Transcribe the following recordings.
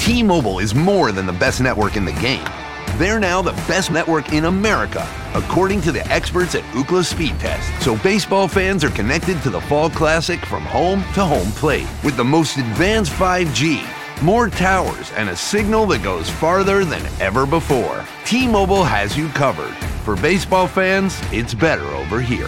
T-Mobile is more than the best network in the game. They're now the best network in America, according to the experts at Ookla Speed Test. So baseball fans are connected to the Fall Classic from home to home plate with the most advanced 5G, more towers, and a signal that goes farther than ever before. T-Mobile has you covered. For baseball fans, it's better over here.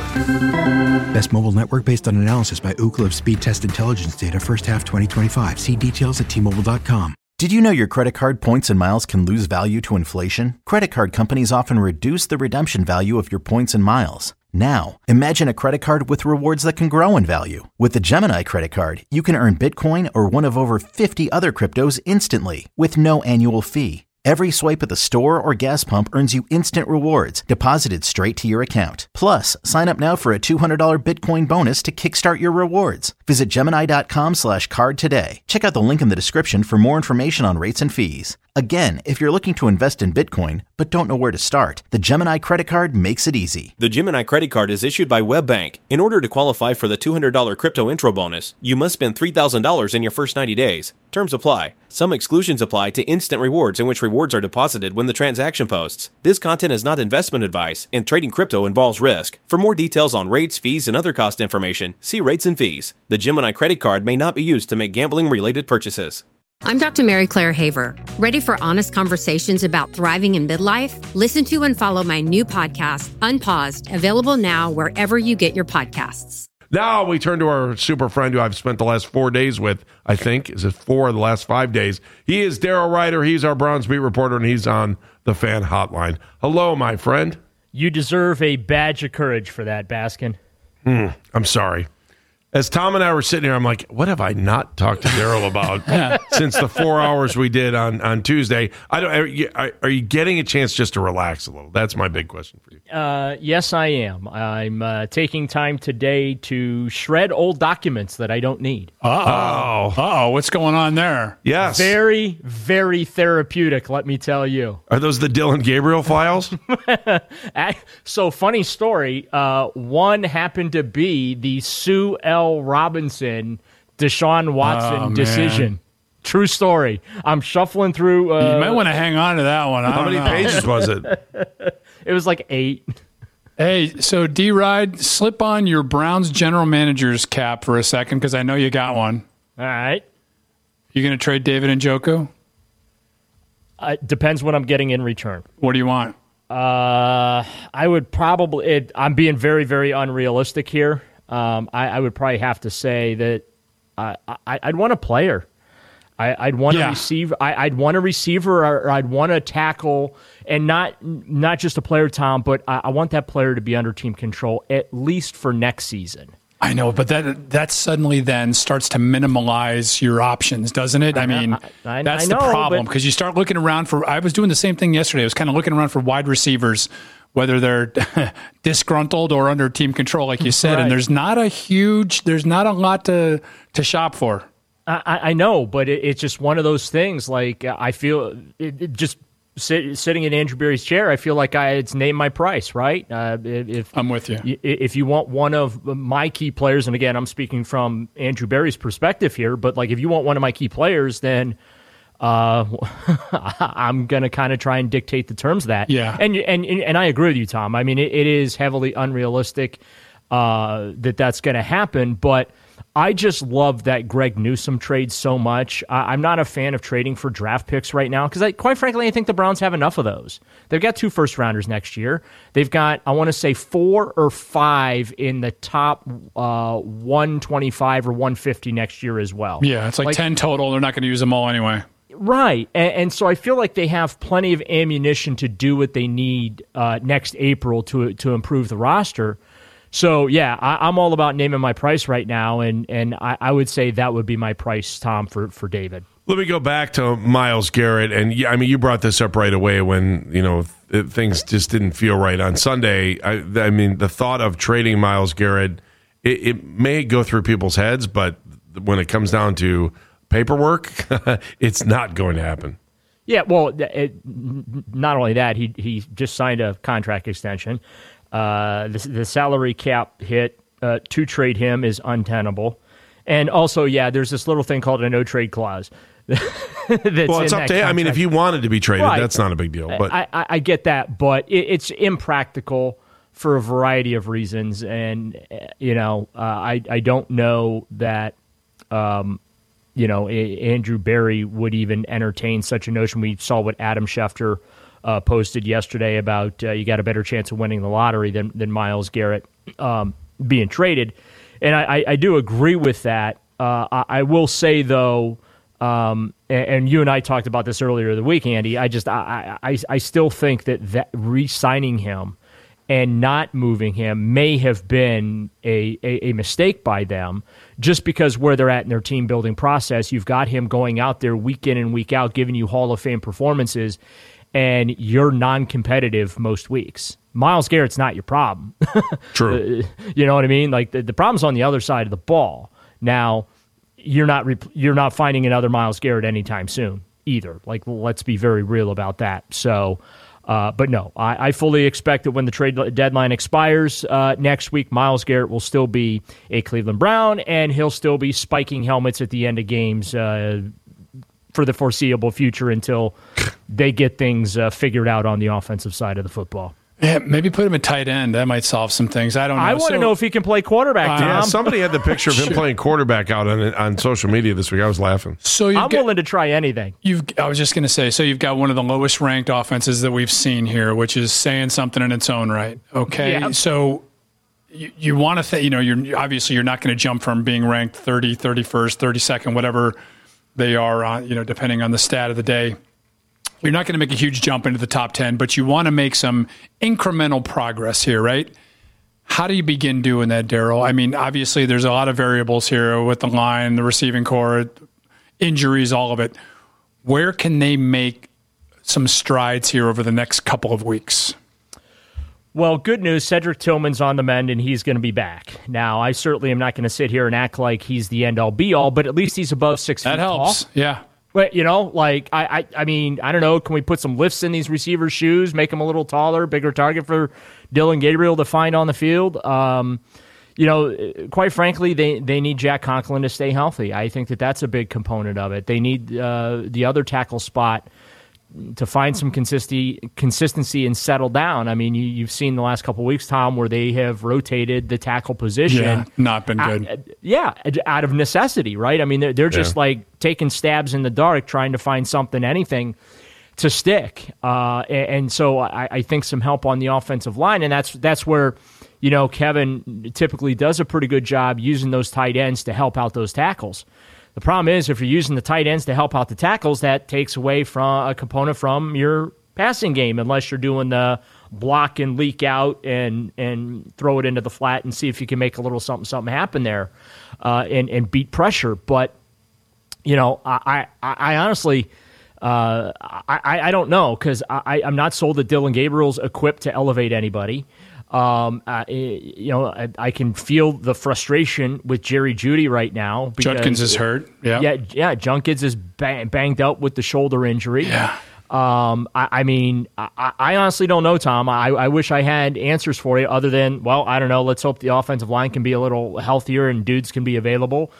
Best mobile network based on analysis by Ookla of Speed Test Intelligence data first half 2025. See details at T-Mobile.com. Did you know your credit card points and miles can lose value to inflation? Credit card companies often reduce the redemption value of your points and miles. Now, imagine a credit card with rewards that can grow in value. With the Gemini credit card, you can earn Bitcoin or one of over 50 other cryptos instantly with no annual fee. Every swipe at the store or gas pump earns you instant rewards deposited straight to your account. Plus, sign up now for a $200 Bitcoin bonus to kickstart your rewards. Visit Gemini.com/card today. Check out the link in the description for more information on rates and fees. Again, if you're looking to invest in Bitcoin but don't know where to start, the Gemini credit card makes it easy. The Gemini credit card is issued by WebBank. In order to qualify for the $200 crypto intro bonus, you must spend $3,000 in your first 90 days. Terms apply. Some exclusions apply to instant rewards, in which rewards are deposited when the transaction posts. This content is not investment advice, and trading crypto involves risk. For more details on rates, fees, and other cost information, see rates and fees. The Gemini credit card may not be used to make gambling-related purchases. I'm Dr. Mary Claire Haver. Ready for honest conversations about thriving in midlife? Listen to and follow my new podcast, Unpaused, available now wherever you get your podcasts. Now we turn to our super friend who I've spent the last 4 days with, I think. Is it 4 of the last 5 days? He is Daryl Ryder. He's our Browns beat reporter, and he's on the Fan Hotline. Hello, my friend. You deserve a badge of courage for that, Baskin. I'm sorry. As Tom and I were sitting here, I'm like, what have I not talked to Daryl about since the 4 hours we did on Tuesday? Are you getting a chance just to relax a little? That's my big question for you. Yes, I am. I'm taking time today to shred old documents that I don't need. What's going on there? Yes. Very, very therapeutic, let me tell you. Are those the Dylan Gabriel files? So, funny story. One happened to be the Sue L. Robinson, Deshaun Watson decision. True story. I'm shuffling through. You might want to hang on to that one. How many pages was it? It was like 8. Hey, so D-Ride, slip on your Browns general manager's cap for a second because I know you got one. All right. You going to trade David Njoku? Depends what I'm getting in return. What do you want? I would probably. I'm being very, very unrealistic here. I would probably have to say that I'd want a player. I'd want a receiver. I'd want a receiver, or I'd want a tackle, and not just a player, Tom. But I want that player to be under team control at least for next season. I know, but that suddenly then starts to minimalize your options, doesn't it? I mean, that's the problem because you start looking around for. I was doing the same thing yesterday. I was kind of looking around for wide receivers, whether they're disgruntled or under team control, like you said, and there's not a lot to shop for. I know, but it's just one of those things. Like I feel just sitting in Andrew Berry's chair, I feel like it's named my price, right? If I'm with you. If you want one of my key players, and again, I'm speaking from Andrew Berry's perspective here, but like if you want one of my key players, then I'm going to kind of try and dictate the terms of that. Yeah. And I agree with you, Tom. I mean, it is heavily unrealistic that's going to happen, but I just love that Greg Newsome trade so much. I'm not a fan of trading for draft picks right now because, quite frankly, I think the Browns have enough of those. They've got 2 first-rounders next year. They've got, I want to say, 4 or 5 in the top 125 or 150 next year as well. Yeah, it's like 10 total. They're not going to use them all anyway. Right, and so I feel like they have plenty of ammunition to do what they need next April to improve the roster. So, yeah, I'm all about naming my price right now, and I would say that would be my price, Tom, for David. Let me go back to Myles Garrett, and I mean, you brought this up right away when things just didn't feel right on Sunday. I mean, the thought of trading Myles Garrett, it may go through people's heads, but when it comes down to paperwork, it's not going to happen. Yeah, well, not only that, he just signed a contract extension. The salary cap hit to trade him is untenable. And also, there's this little thing called a no-trade clause. that's well, it's up to him. I mean, if he wanted to be traded, right. That's not a big deal. But I get that, but it's impractical for a variety of reasons. And, I don't know that, Andrew Berry would even entertain such a notion. We saw what Adam Schefter posted yesterday about you got a better chance of winning the lottery than Myles Garrett being traded. And I do agree with that. I will say, though, and you and I talked about this earlier the week, Andy, I still think that re-signing him and not moving him may have been a mistake by them, just because where they're at in their team building process. You've got him going out there week in and week out, giving you Hall of Fame performances, and you're non-competitive most weeks. Myles Garrett's not your problem. True. You know what I mean? Like the problem's on the other side of the ball. Now, you're not finding another Myles Garrett anytime soon either. Like, let's be very real about that. So, but no, I fully expect that when the trade deadline expires next week, Myles Garrett will still be a Cleveland Brown, and he'll still be spiking helmets at the end of games for the foreseeable future until they get things figured out on the offensive side of the football. Yeah, maybe put him at tight end. That might solve some things. I don't know. I want to know if he can play quarterback, Tom. Yeah, somebody had the picture of him playing quarterback out on social media this week. I was laughing. So I'm willing to try anything. I was just going to say, so you've got one of the lowest ranked offenses that we've seen here, which is saying something in its own right. Okay, yeah. So you want to you're obviously you're not going to jump from being ranked 30, 31st, 32nd, whatever they are on, depending on the stat of the day. You're not going to make a huge jump into the top 10, but you want to make some incremental progress here, right? How do you begin doing that, Daryl? I mean, obviously there's a lot of variables here with the line, the receiving core, injuries, all of it. Where can they make some strides here over the next couple of weeks? Well, good news, Cedric Tillman's on the mend, and he's going to be back. Now, I certainly am not going to sit here and act like he's the end-all, be-all, but at least he's above 6 feet tall. That helps, yeah. But, I mean, I don't know. Can we put some lifts in these receivers' shoes, make them a little taller, bigger target for Dillon Gabriel to find on the field? Quite frankly, they need Jack Conklin to stay healthy. I think that's a big component of it. They need the other tackle spot to find some consistency and settle down. I mean, you've seen the last couple of weeks, Tom, where they have rotated the tackle position. Yeah, not been good. Out of necessity, right? I mean, they're just like taking stabs in the dark, trying to find anything to stick. And so I think some help on the offensive line, and that's where, Kevin typically does a pretty good job using those tight ends to help out those tackles. The problem is, if you're using the tight ends to help out the tackles, that takes away from a component from your passing game, unless you're doing the block and leak out and throw it into the flat and see if you can make a little something happen there and beat pressure. But, I honestly, I don't know, because I'm not sold that Dillon Gabriel's equipped to elevate anybody. I can feel the frustration with Jerry Jeudy right now. Judkins is hurt. Yeah. Judkins is banged up with the shoulder injury. Yeah. I honestly don't know, Tom. I wish I had answers for you other than, well, I don't know. Let's hope the offensive line can be a little healthier and dudes can be available.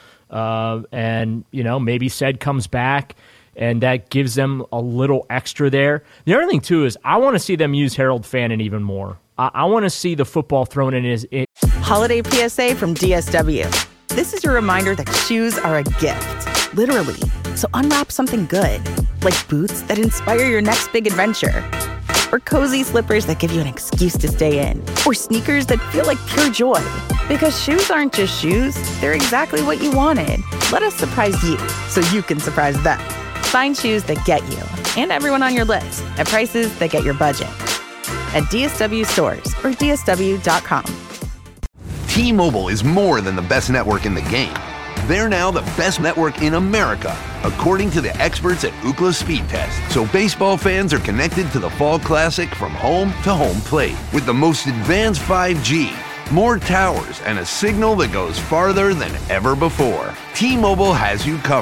Maybe Ced comes back, and that gives them a little extra there. The other thing, too, is I want to see them use Harold Fannin even more. I want to see the football thrown in his... Holiday PSA from DSW. This is your reminder that shoes are a gift, literally. So unwrap something good, like boots that inspire your next big adventure, or cozy slippers that give you an excuse to stay in, or sneakers that feel like pure joy. Because shoes aren't just shoes, they're exactly what you wanted. Let us surprise you so you can surprise them. Find shoes that get you and everyone on your list at prices that get your budget. At DSW stores or DSW.com. T-Mobile is more than the best network in the game. They're now the best network in America, according to the experts at Ookla Speed Test. So baseball fans are connected to the Fall Classic from home to home plate with the most advanced 5G, more towers, and a signal that goes farther than ever before. T-Mobile has you covered.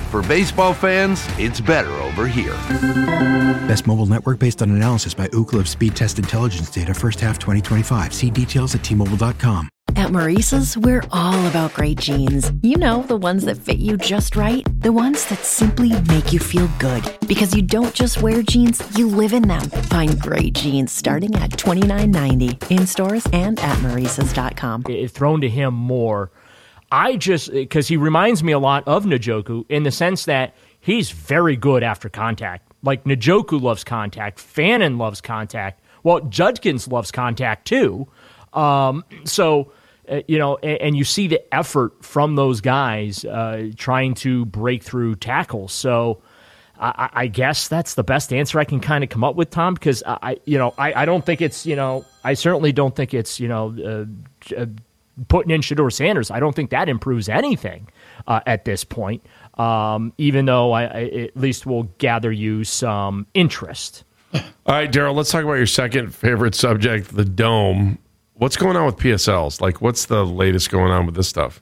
For baseball fans, it's better over here. Best mobile network based on analysis by Ookla of speed test intelligence data first half 2025. See details at T-Mobile.com. At Maurice's, we're all about great jeans. You know, the ones that fit you just right. The ones that simply make you feel good. Because you don't just wear jeans, you live in them. Find great jeans starting at $29.90 in stores and at Maurice's.com. It's thrown to him more. Because he reminds me a lot of Njoku in the sense that he's very good after contact. Like Njoku loves contact. Fannin loves contact. Well, Judkins loves contact too. And you see the effort from those guys trying to break through tackles. So I guess that's the best answer I can kind of come up with, Tom, because I don't think it's, I certainly don't think it's, putting in Shedeur Sanders. I don't think that improves anything at this point, even though I at least will gather you some interest. All right, Daryl, let's talk about your second favorite subject, the Dome. What's going on with PSLs? Like, what's the latest going on with this stuff?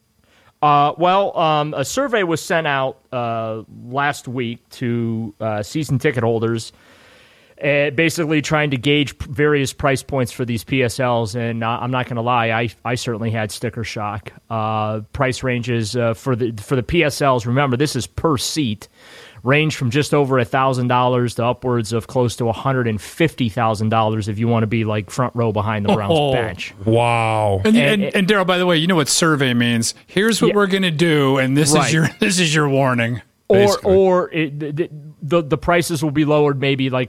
A survey was sent out last week to season ticket holders, basically trying to gauge various price points for these PSLs. And I'm not going to lie, I certainly had sticker shock. Price ranges for the PSLs, remember, this is per seat, range from just over $1,000 to upwards of close to $150,000 if you want to be like front row behind the Browns bench. Wow! And Daryl, by the way, you know what survey means. Here's what we're going to do, and this is your warning. Or the prices will be lowered, maybe like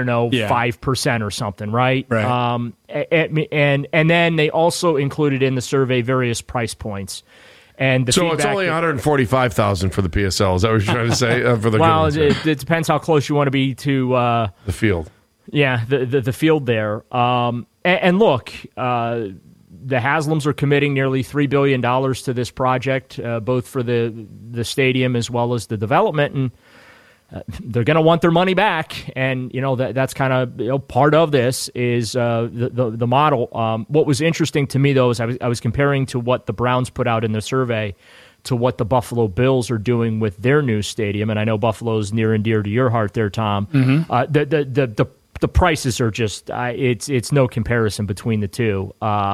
5% or something, right? Right. And then they also included in the survey various price points. And so it's only $145,000 for the PSL. Is that what you're trying to say? For the it depends how close you want to be to the field. Yeah, the field there. And look, the Haslams are committing nearly $3 billion to this project, both for the stadium as well as the development, and they're going to want their money back. And that's kind of part of this is the model. What was interesting to me though is I was comparing to what the Browns put out in the survey to what the Buffalo Bills are doing with their new stadium, and I know Buffalo's near and dear to your heart there, Tom. Mm-hmm. The prices are just it's no comparison between the two.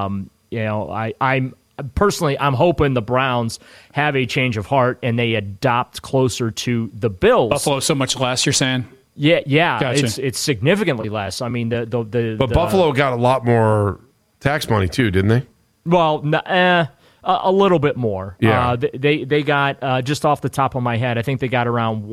I'm personally, I'm hoping the Browns have a change of heart and they adopt closer to the Bills. Buffalo so much less, you're saying? Yeah, gotcha. It's significantly less. I mean, but Buffalo got a lot more tax money too, didn't they? Well, a little bit more. Yeah. They got just off the top of my head, I think they got around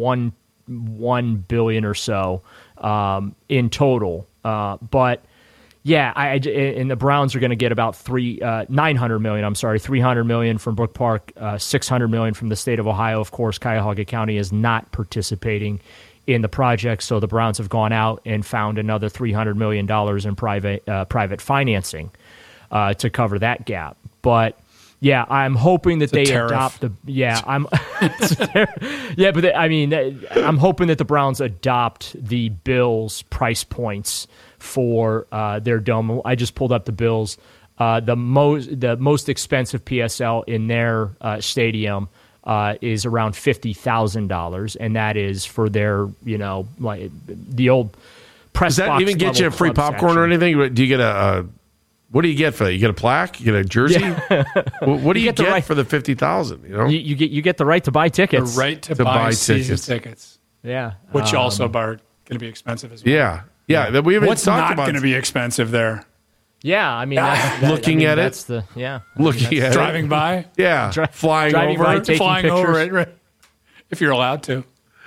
$1 billion or so in total. But yeah, and the Browns are going to get about $300 million from Brook Park, $600 million from the state of Ohio. Of course, Cuyahoga County is not participating in the project, so the Browns have gone out and found another $300 million in private financing to cover that gap. But yeah, I'm hoping that they adopt the. Yeah, I'm hoping that the Browns adopt the Bills' price points for their dome. I just pulled up the Bills. The most expensive PSL in their stadium is around $50,000, and that is for their like the old press. Does that even get you a free popcorn or anything? Do you get a what do you get for that? You get a plaque? You get a jersey? Yeah. What do you get for the $50,000? You get the right to buy tickets. The right to buy season tickets. Yeah, which also are going to be expensive as well. Yeah. We haven't What's talked not about going to be expensive there? Yeah, I mean, looking at it, driving by, flying over, by, taking flying pictures. over it, right. If you're allowed to.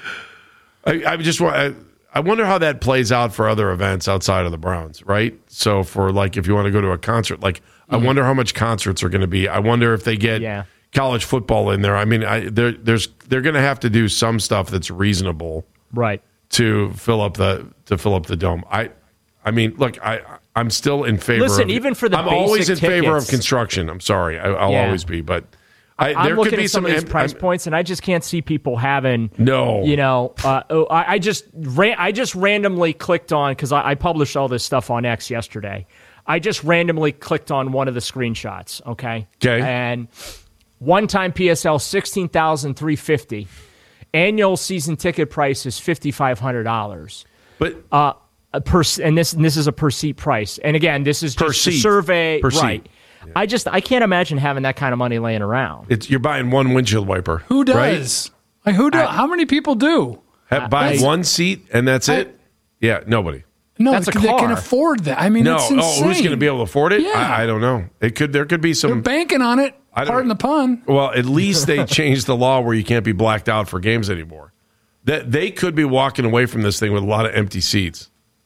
I wonder how that plays out for other events outside of the Browns, right? So for if you want to go to a concert, I wonder how much concerts are going to be. I wonder if they get college football in there. I mean, they're going to have to do some stuff that's reasonable, right, to fill up the dome. I mean, look, I'm still in favor. Listen, even for the I'm always in favor of construction. I'm sorry, I'll always be, but. I'm looking at some of these price points, and I just can't see people having. No, I just randomly clicked on because I published all this stuff on X yesterday. I just randomly clicked on one of the screenshots. Okay, and one-time PSL $16,350, Annual season ticket price is $5,500. But and this is a per seat price. And again, this is just a survey, per right? Yeah. I can't imagine having that kind of money laying around. You're buying one windshield wiper. Who does? Right? Like who do? How many people do? Buy one seat and that's it? Yeah, nobody. No, that's a car. They can afford that. I mean, it's insane. Who's going to be able to afford it? Yeah. I don't know. There could be some. They're banking on it. Pardon the pun. Well, at least they changed the law where you can't be blacked out for games anymore. That they could be walking away from this thing with a lot of empty seats.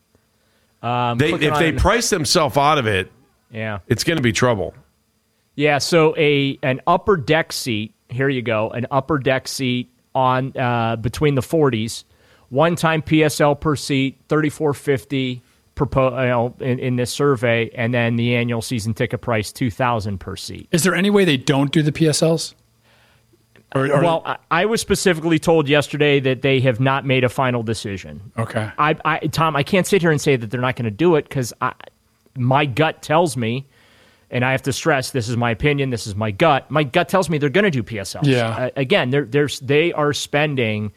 If they price themselves out of it, it's going to be trouble. Yeah. So an upper deck seat. Here you go. An upper deck seat on between the 40s. One-time PSL per seat, $34.50 in this survey, and then the annual season ticket price, $2,000 per seat. Is there any way they don't do the PSLs? Well, I was specifically told yesterday that they have not made a final decision. Okay. Tom, I can't sit here and say that they're not going to do it because my gut tells me, and I have to stress this is my opinion, this is my gut. My gut tells me they're going to do PSLs. Yeah. Again, they are spending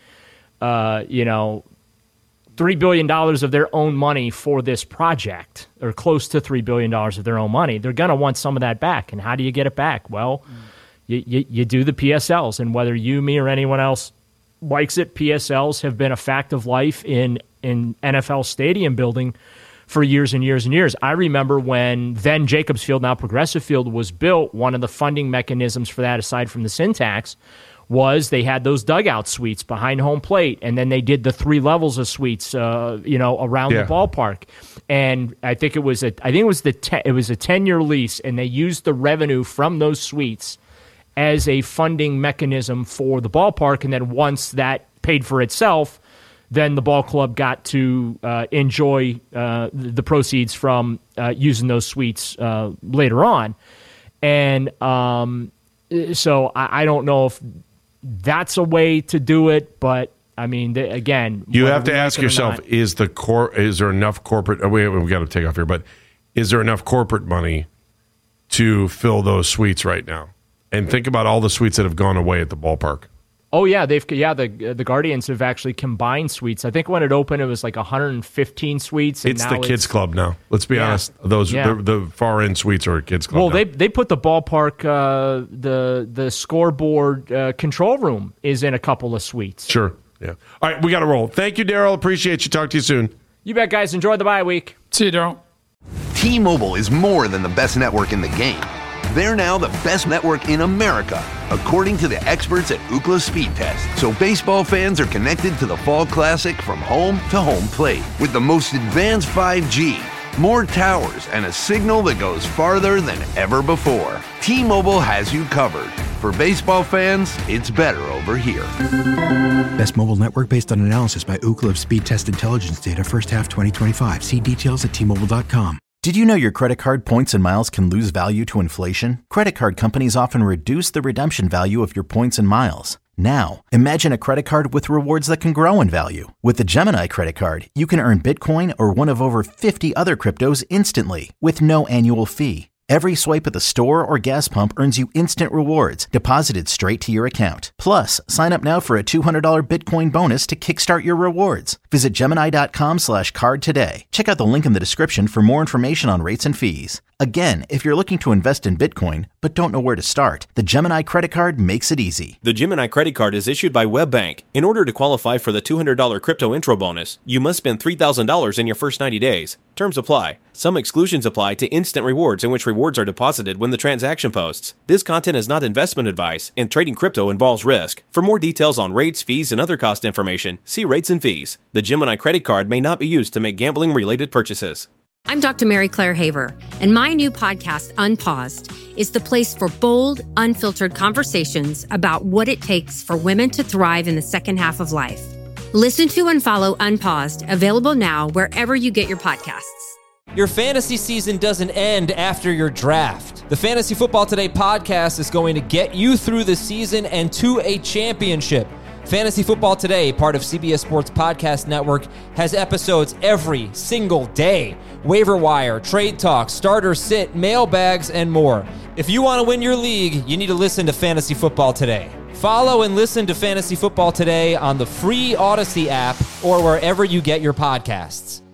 $3 billion of their own money for this project, or close to $3 billion of their own money. They're going to want some of that back. And how do you get it back? Well, you do the PSLs. And whether you, me, or anyone else likes it, PSLs have been a fact of life in NFL stadium building for years and years and years. I remember when then Jacobs Field, now Progressive Field, was built, one of the funding mechanisms for that, aside from the syntax, was they had those dugout suites behind home plate, and then they did the 3 levels of suites, around the ballpark. And I think it was a 10-year lease, and they used the revenue from those suites as a funding mechanism for the ballpark. And then once that paid for itself, then the ball club got to enjoy the proceeds from using those suites later on. And so I don't know if that's a way to do it, but I mean, again, you have to ask yourself: is there enough corporate? We've got to take off here, but is there enough corporate money to fill those suites right now? And think about all the suites that have gone away at the ballpark. Oh yeah, the Guardians have actually combined suites. I think when it opened, it was like 115 suites. And it's the kids club now. Let's be honest; the far end suites are a kids club. Well, now. they put the ballpark, the scoreboard control room is in a couple of suites. Sure, yeah. All right, we got to roll. Thank you, Daryl. Appreciate you. Talk to you soon. You bet, guys. Enjoy the bye week. See you, Daryl. T-Mobile is more than the best network in the game. They're now the best network in America, according to the experts at Ookla Speed Test. So baseball fans are connected to the Fall Classic from home to home plate. With the most advanced 5G, more towers, and a signal that goes farther than ever before. T-Mobile has you covered. For baseball fans, it's better over here. Best mobile network based on analysis by Ookla Speed Test Intelligence data first half 2025. See details at T-Mobile.com. Did you know your credit card points and miles can lose value to inflation? Credit card companies often reduce the redemption value of your points and miles. Now, imagine a credit card with rewards that can grow in value. With the Gemini credit card, you can earn Bitcoin or one of over 50 other cryptos instantly with no annual fee. Every swipe at the store or gas pump earns you instant rewards deposited straight to your account. Plus, sign up now for a $200 Bitcoin bonus to kickstart your rewards. Visit Gemini.com/card today. Check out the link in the description for more information on rates and fees. Again, if you're looking to invest in Bitcoin but don't know where to start, the Gemini credit card makes it easy. The Gemini credit card is issued by WebBank. In order to qualify for the $200 crypto intro bonus, you must spend $3,000 in your first 90 days. Terms apply. Some exclusions apply to instant rewards, in which rewards are deposited when the transaction posts. This content is not investment advice, and trading crypto involves risk. For more details on rates, fees, and other cost information, see rates and fees. The Gemini credit card may not be used to make gambling-related purchases. I'm Dr. Mary Claire Haver, and my new podcast, Unpaused, is the place for bold, unfiltered conversations about what it takes for women to thrive in the second half of life. Listen to and follow Unpaused, available now wherever you get your podcasts. Your fantasy season doesn't end after your draft. The Fantasy Football Today podcast is going to get you through the season and to a championship. Fantasy Football Today, part of CBS Sports Podcast Network, has episodes every single day. Waiver wire, trade talk, starter sit, mailbags, and more. If you want to win your league, you need to listen to Fantasy Football Today. Follow and listen to Fantasy Football Today on the free Odyssey app or wherever you get your podcasts.